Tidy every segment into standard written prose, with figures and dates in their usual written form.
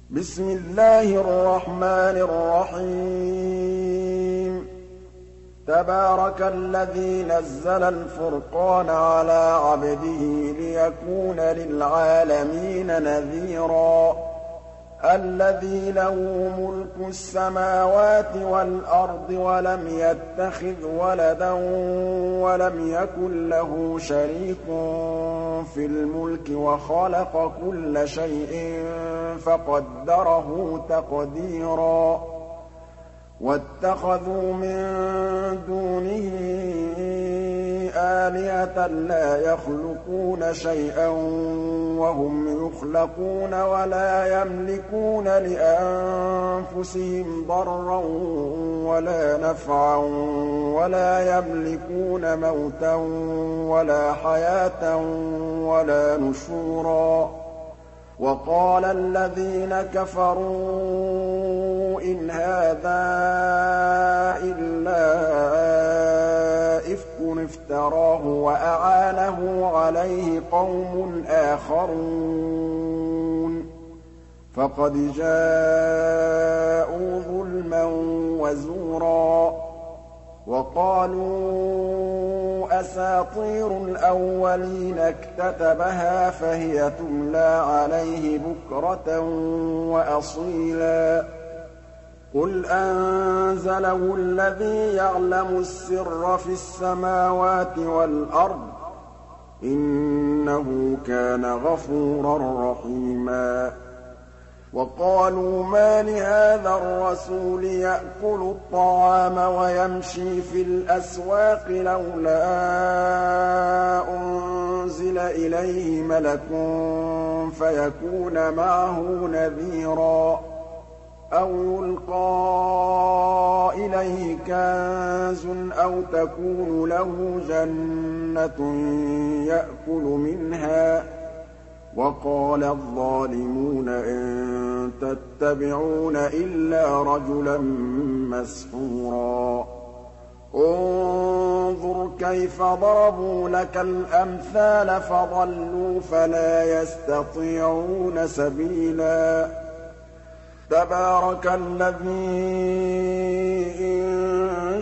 بسم الله الرحمن الرحيم تبارك الذي نزل الفرقان على عبده ليكون للعالمين نذيرا الذي له ملك السماوات والأرض ولم يتخذ ولدا ولم يكن له شريك في الملك وخلق كل شيء فقدره تقديرا واتخذوا من دونه آلهة لا يخلقون شيئا وهم يخلقون ولا يملكون لأنفسهم ضرا ولا نفعا ولا يملكون موتا ولا حياة ولا نشورا وقال الذين كفروا إن هذا إلا إفك افتراه وأعانه عليه قوم آخرون فقد جاءوا ظلما وزورا وقالوا أساطير الأولين اكتتبها فهي تملى عليه بكرة وأصيلا قل أنزله الذي يعلم السر في السماوات والأرض إنه كان غفورا رحيما وقالوا ما لهذا الرسول يأكل الطعام ويمشي في الأسواق لولا أنزل إليه ملك فيكون معه نذيرا أو يلقى إليه كنز أو تكون له جنة يأكل منها وقال الظالمون إن تتبعون إلا رجلا مسحورا انظر كيف ضربوا لك الأمثال فضلوا فلا يستطيعون سبيلا تبارك الذي إن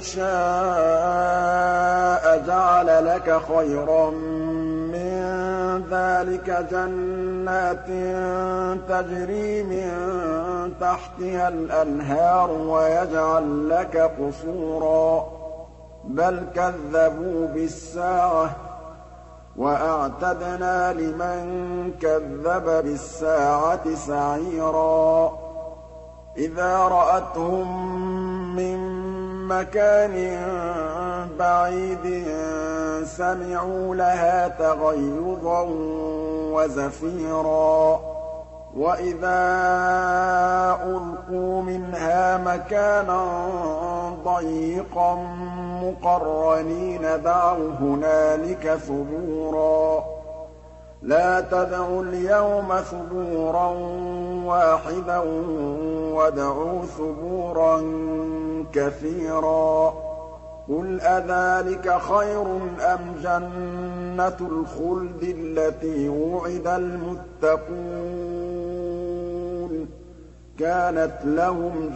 شاء جعل لك خيرا من ذلك جنات تجري من تحتها الأنهار ويجعل لك قصورا بل كذبوا بالساعة وأعتدنا لمن كذب بالساعة سعيرا إذا رأتهم من مكان بعيد سمعوا لها تغيظا وزفيرا وإذا ألقوا منها مكانا ضيقا مقرنين دعوا هنالك ثبورا لا تدعوا اليوم ثبورا واحدا وادعوا ثبورا كثيرا قل أذلك خير أم جنة الخلد التي وعد المتقون كانت لهم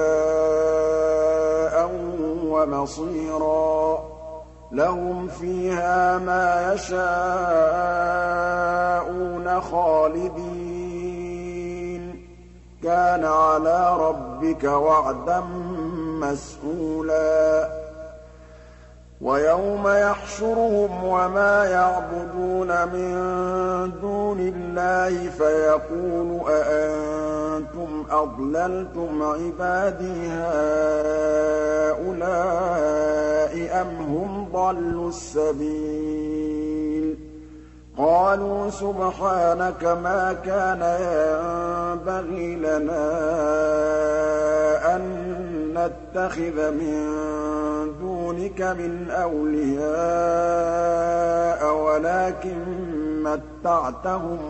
جزاء ومصيرا لهم فيها ما يشاءون خالدين كان على ربك وعدا مسئولا ويوم يحشرهم وما يعبدون من دون الله فيقول أأنتم أضللتم عبادي هؤلاء أم هم ضلوا السبيل قالوا سبحانك ما كان ينبغي لنا أن نتخذ من دونك من أولياء ولكن متعتهم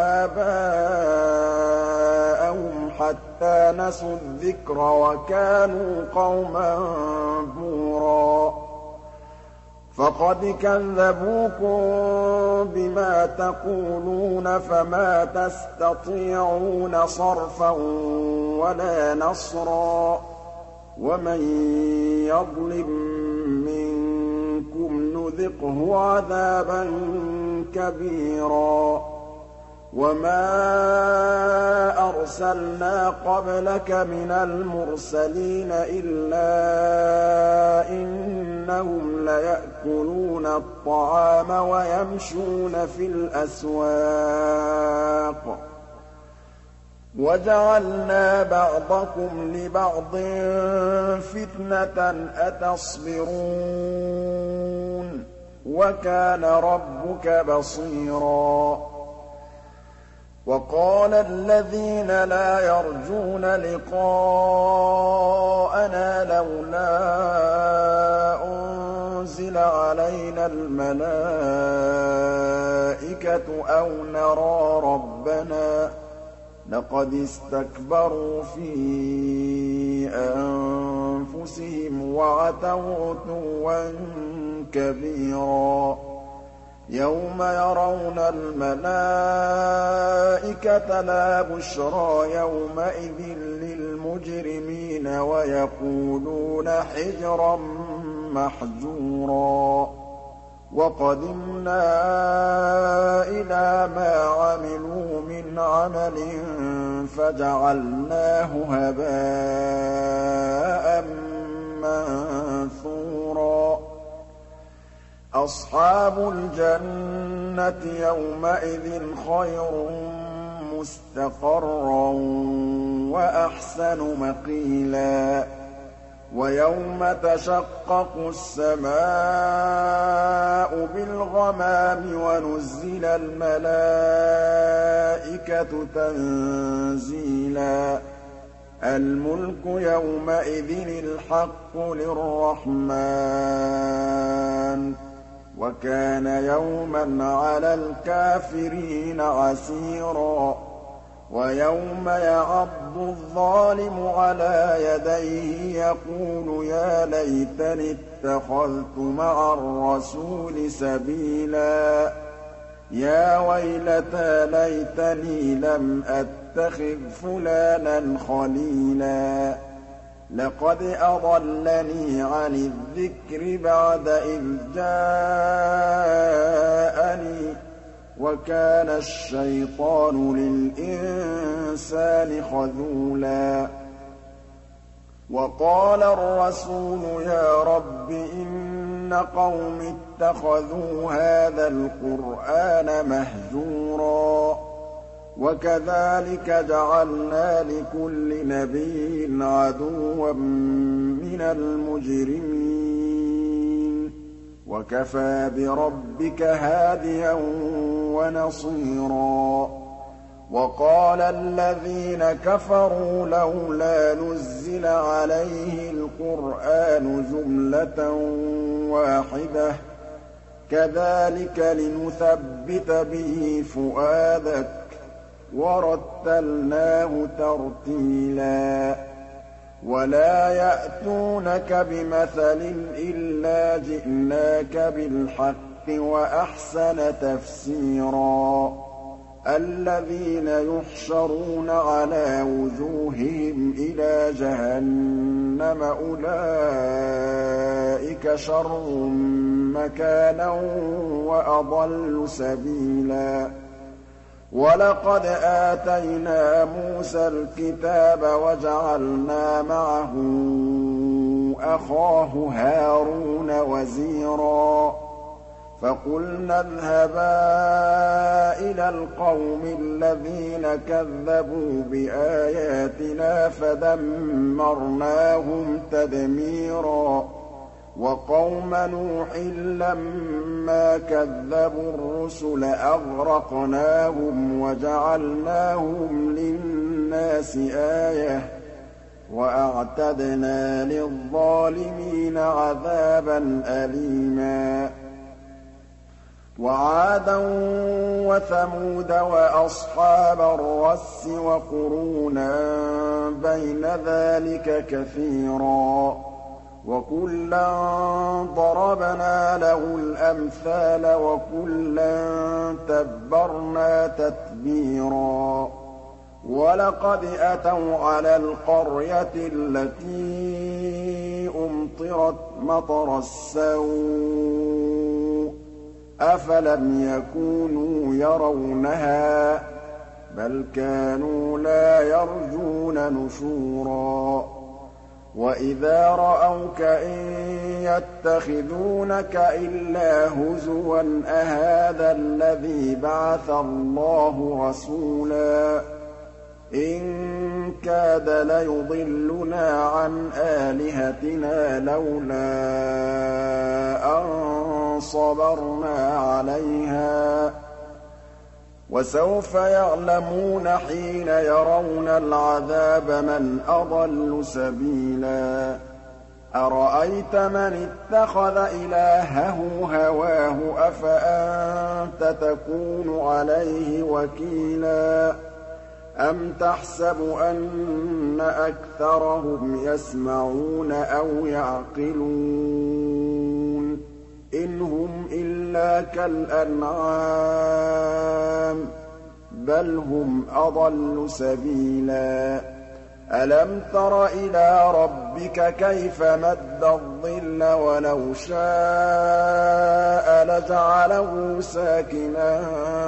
وآباءهم حتى نسوا الذكر وكانوا قوما بورا فَقَدْ كَذَّبُوكُم بِمَا تَقُولُونَ فَمَا تَسْتَطِيعُونَ صَرْفًا وَلَا نَصْرًا ۚ وَمَن يَظْلِم مِّنكُمْ نُذِقْهُ عَذَابًا كَبِيرًا وَمَا أَرْسَلْنَا قَبْلَكَ مِنَ الْمُرْسَلِينَ إِلَّا إِنَّهُمْ لَيَأْكُلُونَ الطَّعَامَ وَيَمْشُونَ فِي الْأَسْوَاقِ ۗ وَجَعَلْنَا بَعْضَكُمْ لِبَعْضٍ فِتْنَةً أَتَصْبِرُونَ ۗ وَكَانَ رَبُّكَ بَصِيرًا. وَقَالَ الَّذِينَ لَا يَرْجُونَ لِقَاءَنَا لَوْلَا أُنزِلَ عَلَيْنَا الْمَلَائِكَةُ أَوْ نَرَىٰ رَبَّنَا ۗ لَقَدِ اسْتَكْبَرُوا فِي أَنفُسِهِمْ وَعَتَوْا عُتُوًّا كَبِيرًا يَوْمَ يَرَوْنَ الْمَلَائِكَةَ لَا بُشْرَىٰ يَوْمَئِذٍ لِّلْمُجْرِمِينَ وَيَقُولُونَ حِجْرًا مَّحْجُورًا وَقَدِمْنَا إِلَىٰ مَا عَمِلُوا مِنْ عَمَلٍ فَجَعَلْنَاهُ هَبَاءً مَّنثُورًا أَصْحَابُ الْجَنَّةِ يَوْمَئِذٍ خَيْرٌ مُّسْتَقَرًّا وَأَحْسَنُ مَقِيلًا وَيَوْمَ تَشَقَّقُ السَّمَاءُ بِالْغَمَامِ وَنُزِّلَ الْمَلَائِكَةُ تَنزِيلًا الْمُلْكُ يَوْمَئِذٍ الْحَقُّ لِلرَّحْمَٰنِ ۚ وَكَانَ يَوْمًا عَلَى الْكَافِرِينَ عَسِيرًا وَيَوْمَ يَعَضُّ الظَّالِمُ عَلَىٰ يَدَيْهِ يَقُولُ يَا لَيْتَنِي اتَّخَذْتُ مَعَ الرَّسُولِ سَبِيلًا يَا وَيْلَتَىٰ لَيْتَنِي لَمْ أَتَّخِذْ فُلَانًا خَلِيلًا لَّقَدْ أَضَلَّنِي عَنِ الذِّكْرِ بَعْدَ إِذْ جَاءَنِي ۗ وَكَانَ الشَّيْطَانُ لِلْإِنسَانِ خَذُولًا وَقَالَ الرَّسُولُ يَا رَبِّ إِنَّ قَوْمِي اتَّخَذُوا هَٰذَا الْقُرْآنَ مَهْجُورًا وَكَذَٰلِكَ جَعَلْنَا لِكُلِّ نَبِيٍّ عَدُوًّا مِّنَ الْمُجْرِمِينَ وَكَفَىٰ بِرَبِّكَ هَادِيًا وَنَصِيرًا وَقَالَ الَّذِينَ كَفَرُوا لَوْلَا نُزِّلَ عَلَيْهِ الْقُرْآنُ جُمْلَةً وَاحِدَةً ۚ كَذَٰلِكَ لِنُثَبِّتَ بِهِ فُؤَادَكَ ۖ وَرَتَّلْنَاهُ تَرْتِيلًا وَلَا يَأْتُونَكَ بِمَثَلٍ إِلَّا جِئْنَاكَ بِالْحَقِّ وَأَحْسَنَ تَفْسِيرًا الَّذِينَ يُحْشَرُونَ عَلَىٰ وُجُوهِهِمْ إِلَىٰ جَهَنَّمَ أُولَٰئِكَ شَرٌّ مَّكَانًا وَأَضَلُّ سَبِيلًا وَلَقَدْ آتَيْنَا مُوسَى الْكِتَابَ وَجَعَلْنَا مَعَهُ أَخَاهُ هَارُونَ وَزِيرًا فَقُلْنَا اذْهَبَا إِلَى الْقَوْمِ الَّذِينَ كَذَّبُوا بِآيَاتِنَا فَدَمَّرْنَاهُمْ تَدْمِيرًا وَقَوْمَ نُوحٍ لَّمَّا كَذَّبُوا الرُّسُلَ أَغْرَقْنَاهُمْ وَجَعَلْنَاهُمْ لِلنَّاسِ آيَةً ۖ وَأَعْتَدْنَا لِلظَّالِمِينَ عَذَابًا أَلِيمًا وَعَادًا وَثَمُودَ وَأَصْحَابَ الرَّسِّ وَقُرُونًا بَيْنَ ذَٰلِكَ كَثِيرًا وَكُلًّا ضَرَبْنَا لَهُ الْأَمْثَالَ وَكُلًّا تَبَّرْنَا تَتْبِيرًا وَلَقَدْ أَتَوْا عَلَى الْقَرْيَةِ الَّتِي أُمْطِرَتْ مَطَرَ السَّوْءِ أَفَلَمْ يَكُونُوا يَرَوْنَهَا بَلْ كَانُوا لَا يَرْجُونَ نُشُورًا وَإِذَا رَأَوْكَ إِن يَتَّخِذُونَكَ إِلَّا هُزُوًا أَهَٰذَا الَّذِي بَعَثَ اللَّهُ رَسُولًا إِن كَادَ لَيُضِلُّنَا عَنْ آلِهَتِنَا لَوْلَا أَن صَبَرْنَا عَلَيْهَا ۚ وَسَوْفَ يَعْلَمُونَ حِينَ يَرَوْنَ الْعَذَابَ مَنْ أَضَلُّ سَبِيلًا أَرَأَيْتَ مَنِ اتَّخَذَ إِلَٰهَهُ هَوَاهُ أَفَأَنتَ تَكُونُ عَلَيْهِ وَكِيلًا أَمْ تَحْسَبُ أَنَّ أَكْثَرَهُمْ يَسْمَعُونَ أَوْ يَعْقِلُونَ ۚ إِنْ هُمْ إِلَّا كَالْأَنْعَامِ بَلْ هُمْ أَضَلُّ سَبِيلًا أَلَمْ تَرَ إِلَىٰ رَبِّكَ كَيْفَ مَدَّ الظِّلَّ وَلَوْ شَاءَ لَجَعَلَهُ سَاكِنًا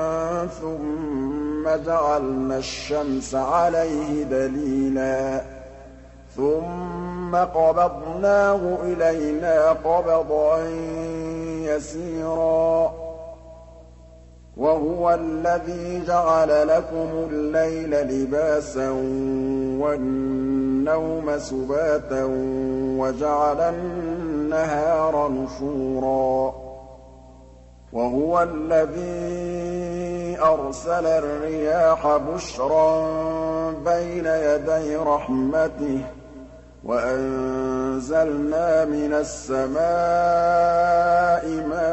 ثُمَّ جَعَلْنَا الشَّمْسَ عَلَيْهِ دَلِيلًا ثُمَّ قَبَضْنَاهُ إِلَيْنَا قَبْضًا يَسِيرًا وَهُوَ الَّذِي جَعَلَ لَكُمُ اللَّيْلَ لِبَاسًا وَالنَّوْمَ سُبَاتًا وَجَعَلَ النَّهَارَ نُشُورًا وَهُوَ الَّذِي أَرْسَلَ الرِّيَاحَ بُشْرًا بَيْنَ يَدَيْ رَحْمَتِهِ وَأَنزَلْنَا مِنَ السَّمَاءِ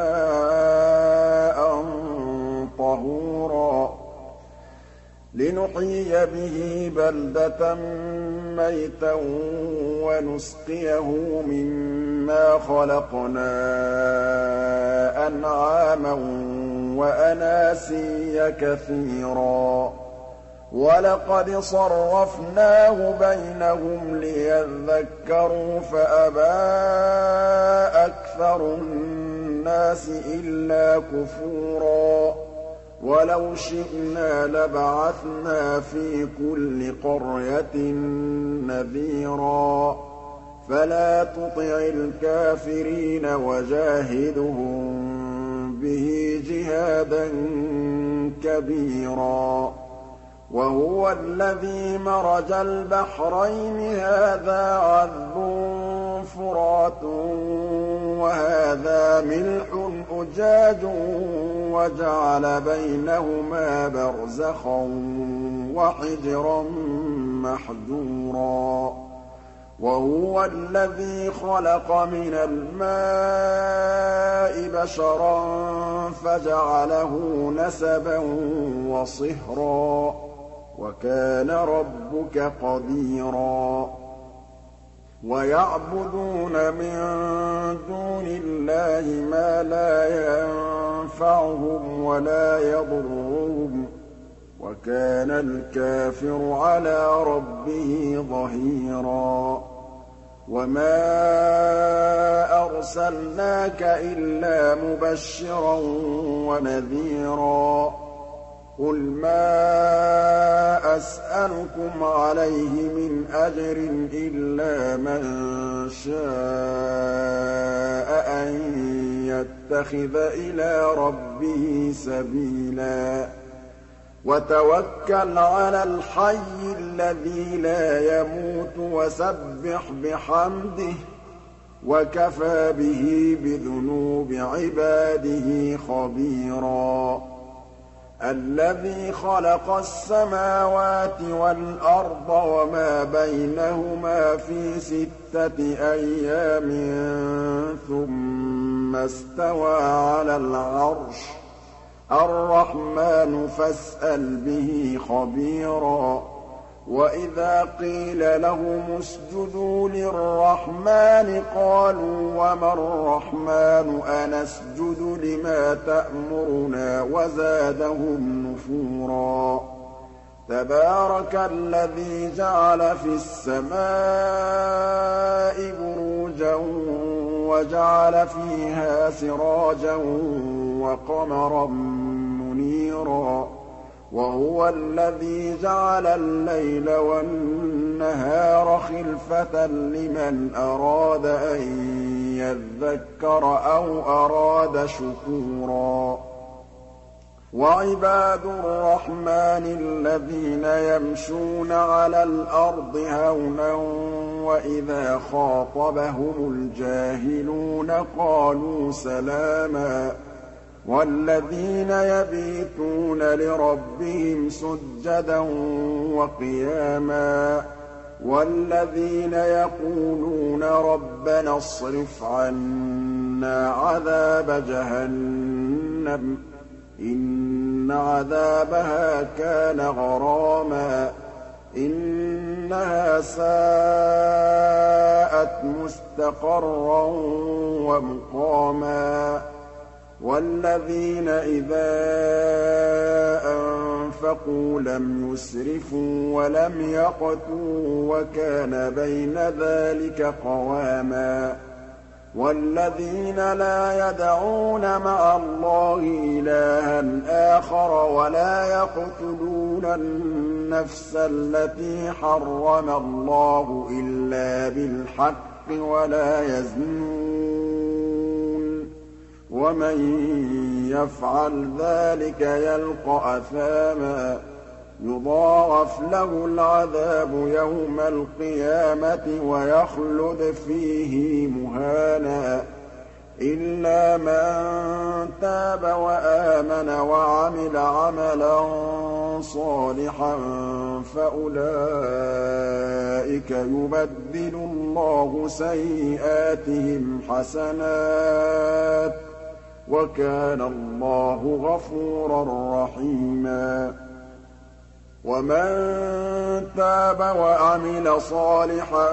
مَاءً طَهُورًا لِّنُحْيِيَ بِهِ بَلْدَةً مَّيْتًا وَنُسْقِيَهُ مِمَّا خَلَقْنَا أَنْعَامًا وَأَنَاسِيَّ كَثِيرًا وَلَقَدْ صَرَّفْنَاهُ بَيْنَهُمْ لِيَذَّكَّرُوا فَأَبَىٰ أَكْثَرُ النَّاسِ إِلَّا كُفُورًا وَلَوْ شِئْنَا لَبَعَثْنَا فِي كُلِّ قَرْيَةٍ نَّذِيرًا فَلَا تُطِعِ الْكَافِرِينَ وَجَاهِدْهُم بِهِ جِهَادًا كَبِيرًا وَهُوَ الَّذِي مَرَجَ الْبَحْرَيْنِ هَٰذَا عَذْبٌ فُرَاتٌ وَهَٰذَا مِلْحٌ أُجَاجٌ وَجَعَلَ بَيْنَهُمَا بَرْزَخًا وَحِجْرًا مَّحْجُورًا وَهُوَ الَّذِي خَلَقَ مِنَ الْمَاءِ بَشَرًا فَجَعَلَهُ نَسَبًا وَصِهْرًا ۗ وَكَانَ رَبُّكَ قَدِيرًا وَيَعْبُدُونَ مِن دُونِ اللَّهِ مَا لَا يَنفَعُهُمْ وَلَا يَضُرُّهُمْ ۗ وَكَانَ الْكَافِرُ عَلَىٰ رَبِّهِ ظَهِيرًا وَمَا أَرْسَلْنَاكَ إِلَّا مُبَشِّرًا وَنَذِيرًا قُلْ مَا أَسْأَلُكُمْ عَلَيْهِ مِنْ أَجْرٍ إِلَّا مَن شَاءَ أَن يَتَّخِذَ إِلَىٰ رَبِّهِ سَبِيلًا وَتَوَكَّلْ عَلَى الْحَيِّ الَّذِي لَا يَمُوتُ وَسَبِّحْ بِحَمْدِهِ ۚ وَكَفَىٰ بِهِ بِذُنُوبِ عِبَادِهِ خَبِيرًا الَّذِي خَلَقَ السَّمَاوَاتِ وَالْأَرْضَ وَمَا بَيْنَهُمَا فِي 6 أَيَّامٍ ثُمَّ اسْتَوَىٰ عَلَى الْعَرْشِ ۚ الرَّحْمَٰنُ فَاسْأَلْ بِهِ خَبِيرًا وَإِذَا قِيلَ لَهُمُ اسْجُدُوا لِلرَّحْمَٰنِ قَالُوا وَمَا الرَّحْمَٰنُ أَنَسْجُدُ لِمَا تَأْمُرُنَا وَزَادَهُمْ نُفُورًا تَبَارَكَ الَّذِي جَعَلَ فِي السَّمَاءِ بُرُوجًا وَجَعَلَ فِيهَا سِرَاجًا وَقَمَرًا مُّنِيرًا وَهُوَ الَّذِي جَعَلَ اللَّيْلَ وَالنَّهَارَ خِلْفَةً لِّمَنْ أَرَادَ أَن يَذَّكَّرَ أَوْ أَرَادَ شُكُورًا وَعِبَادُ الرَّحْمَٰنِ الَّذِينَ يَمْشُونَ عَلَى الْأَرْضِ هَوْنًا وَإِذَا خَاطَبَهُمُ الْجَاهِلُونَ قَالُوا سَلَامًا وَالَّذِينَ يَبِيتُونَ لِرَبِّهِمْ سُجَّدًا وَقِيَامًا وَالَّذِينَ يَقُولُونَ رَبَّنَا اصْرِفْ عَنَّا عَذَابَ جَهَنَّمَ إِنَّ عَذَابَهَا كَانَ غَرَامًا إِنَّهَا سَاءَتْ مُسْتَقَرًّا وَمُقَامًا وَالَّذِينَ إِذَا أَنفَقُوا لَمْ يُسْرِفُوا وَلَمْ يَقْتُرُوا وَكَانَ بَيْنَ ذَٰلِكَ قَوَامًا وَالَّذِينَ لَا يَدْعُونَ مَعَ اللَّهِ إِلَٰهًا آخَرَ وَلَا يَقْتُلُونَ النَّفْسَ الَّتِي حَرَّمَ اللَّهُ إِلَّا بِالْحَقِّ وَلَا يَزْنُونَ وَمَن يَفْعَلْ ذَٰلِكَ يَلْقَ أَثَامًا يُضَاعَفْ لَهُ الْعَذَابُ يَوْمَ الْقِيَامَةِ وَيَخْلُدْ فِيهِ مُهَانًا إِلَّا مَن تَابَ وَآمَنَ وَعَمِلَ عَمَلًا صَالِحًا فَأُولَٰئِكَ يُبَدِّلُ اللَّهُ سَيِّئَاتِهِمْ حَسَنَاتٍ ۗ وَكَانَ اللَّهُ غَفُورًا رَّحِيمًا وَمَن تَابَ وَعَمِلَ صَالِحًا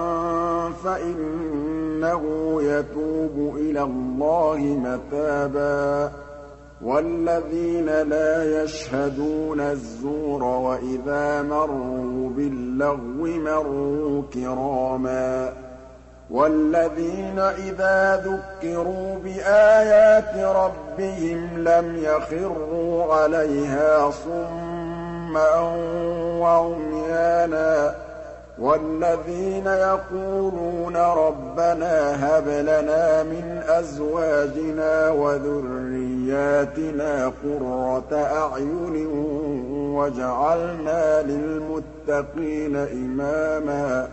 فَإِنَّهُ يَتُوبُ إِلَى اللَّهِ مَتَابًا وَالَّذِينَ لَا يَشْهَدُونَ الزُّورَ وَإِذَا مَرُّوا بِاللَّغْوِ مَرُّوا كِرَامًا وَالَّذِينَ إِذَا ذُكِّرُوا بِآيَاتِ رَبِّهِمْ لَمْ يَخِرُّوا عَلَيْهَا صُمًّا وَعُمْيَانًا وَالَّذِينَ يَقُولُونَ رَبَّنَا هَبْ لَنَا مِنْ أَزْوَاجِنَا وَذُرِّيَّاتِنَا قُرَّةَ أَعْيُنٍ وَاجْعَلْنَا لِلْمُتَّقِينَ إِمَامًا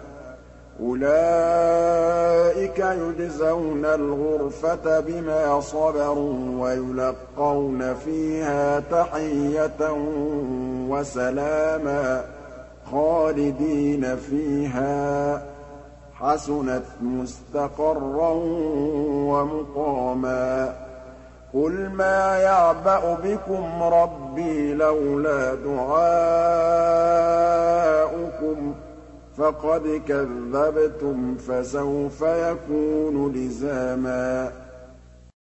أُولَٰئِكَ يُجْزَوْنَ الْغُرْفَةَ بِمَا صَبَرُوا وَيُلَقَّوْنَ فِيهَا تَحِيَّةً وَسَلَامًا خَالِدِينَ فِيهَا حَسُنَتْ مُسْتَقَرًّا وَمُقَامًا قُلْ مَا يَعْبَأُ بِكُمْ رَبِّي لَوْلَا دُعَاؤُكُمْ فَقَدْ كَذَّبْتُمْ فَسَوْفَ يَكُونُ لِزَامًا